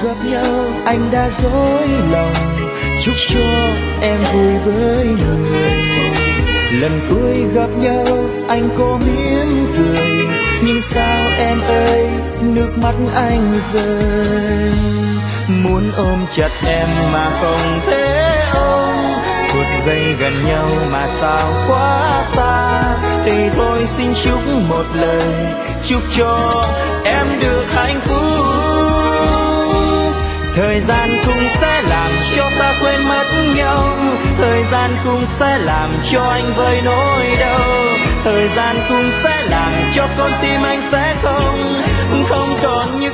gặp nhau anh đã dối lòng, chúc cho em vui với người. Lần cuối gặp nhau anh có mỉm cười, nhưng sao em ơi nước mắt anh rơi. Muốn ôm chặt em mà không thể ôm, phút giây gần nhau mà sao quá xa. Thì thôi xin chúc một lần, chúc cho em được hạnh phúc. Thời gian cũng sẽ làm cho ta quên mất nhau, thời gian cũng sẽ làm cho anh vơi nỗi đau, thời gian cũng sẽ làm cho con tim anh sẽ không còn nhức